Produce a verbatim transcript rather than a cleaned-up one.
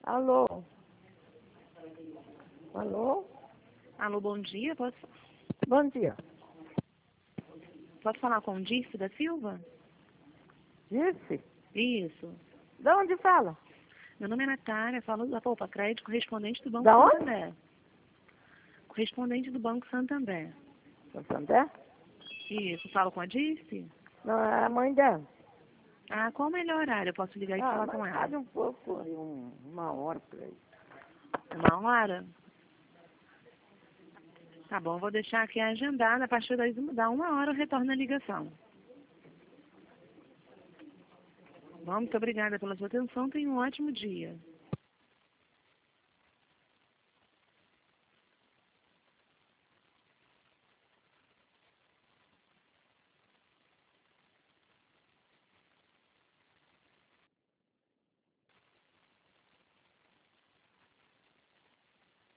Alô? Alô? Alô, bom dia. Posso, Bom dia. posso falar com o Dirce da Silva? Disse? Isso. De onde fala? Meu nome é Natália, falo da Poupa Crédito, correspondente do Banco Da onde? Santander. Correspondente do Banco Santander. Santander? Isso. Falo com a Dirce? Não, é a mãe dela. Ah, qual o melhor horário? Eu posso ligar e Ah, falar mas com ela? tarde um pouco, aí, um, uma hora por aí. Uma hora? Tá bom, vou deixar aqui agendada. A partir das uma- da uma hora eu retorno a ligação. Bom, muito obrigada pela sua atenção. Tenha um ótimo dia.